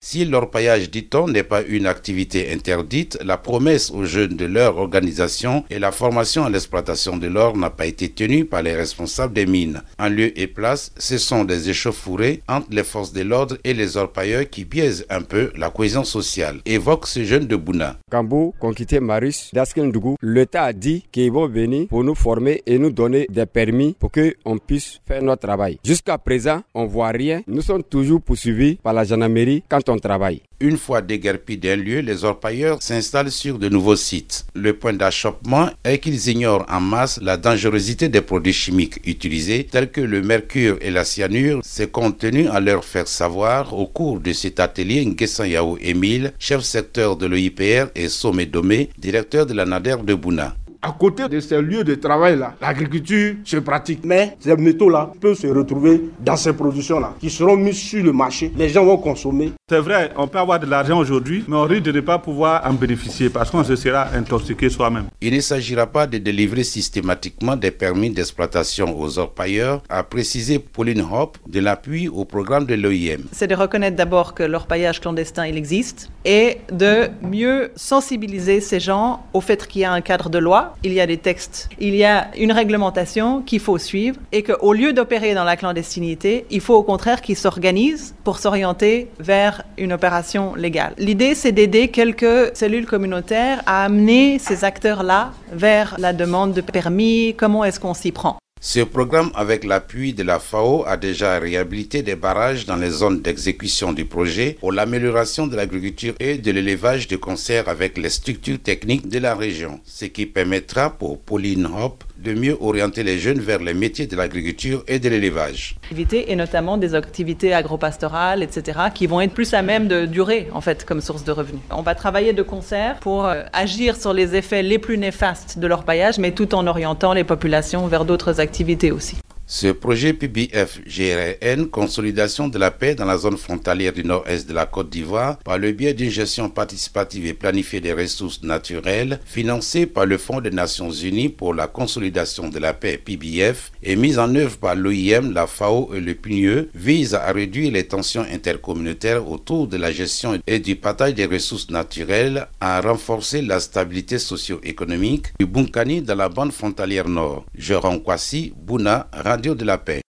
Si l'orpaillage, dit-on, n'est pas une activité interdite, la promesse aux jeunes de leur organisation et la formation à l'exploitation de l'or n'a pas été tenue par les responsables des mines. En lieu et place, ce sont des échauffourées entre les forces de l'ordre et les orpailleurs qui biaisent un peu la cohésion sociale, évoque ce jeune de Bouna. Quand vous conquistez Marius d'Askendougou, l'État a dit qu'ils vont venir pour nous former et nous donner des permis pour qu'on puisse faire notre travail. Jusqu'à présent, on ne voit rien. Nous sommes toujours poursuivis par la gendarmerie quand on travaille. Une fois déguerpis d'un lieu, les orpailleurs s'installent sur de nouveaux sites. Le point d'achoppement est qu'ils ignorent en masse la dangerosité des produits chimiques utilisés, tels que le mercure et la cyanure. C'est compte tenu à leur faire savoir au cours de cet atelier Nguessan Yao Émile, chef secteur de l'EIPR, et Somé Domé, directeur de la NADER de Bouna. À côté de ces lieux de travail-là, l'agriculture se pratique. Mais ces métaux-là peuvent se retrouver dans ces productions-là, qui seront mises sur le marché. Les gens vont consommer. C'est vrai, on peut avoir de l'argent aujourd'hui, mais on risque de ne pas pouvoir en bénéficier parce qu'on se sera intoxiqué soi-même. Il ne s'agira pas de délivrer systématiquement des permis d'exploitation aux orpailleurs, a précisé Pauline Hoppe de l'appui au programme de l'OIM. C'est de reconnaître d'abord que l'orpaillage clandestin, il existe, et de mieux sensibiliser ces gens au fait qu'il y a un cadre de loi. Il y a des textes, il y a une réglementation qu'il faut suivre et qu'au lieu d'opérer dans la clandestinité, il faut au contraire qu'ils s'organisent pour s'orienter vers une opération légale. L'idée, c'est d'aider quelques cellules communautaires à amener ces acteurs-là vers la demande de permis, comment est-ce qu'on s'y prend. Ce programme, avec l'appui de la FAO, a déjà réhabilité des barrages dans les zones d'exécution du projet pour l'amélioration de l'agriculture et de l'élevage de concert avec les structures techniques de la région, ce qui permettra pour Pauline Hoppe de mieux orienter les jeunes vers les métiers de l'agriculture et de l'élevage. Et notamment des activités agropastorales, etc., qui vont être plus à même de durer, en fait, comme source de revenus. On va travailler de concert pour agir sur les effets les plus néfastes de l'orpaillage, mais tout en orientant les populations vers d'autres activités aussi. Ce projet PBF-GRN, consolidation de la paix dans la zone frontalière du nord-est de la Côte d'Ivoire, par le biais d'une gestion participative et planifiée des ressources naturelles, financé par le Fonds des Nations Unies pour la consolidation de la paix PBF, et mise en œuvre par l'OIM, la FAO et le PNUE, vise à réduire les tensions intercommunautaires autour de la gestion et du partage des ressources naturelles, à renforcer la stabilité socio-économique du Bunkani dans la bande frontalière nord. Jérôme Kwasi, Bouna, Radio de la Paix.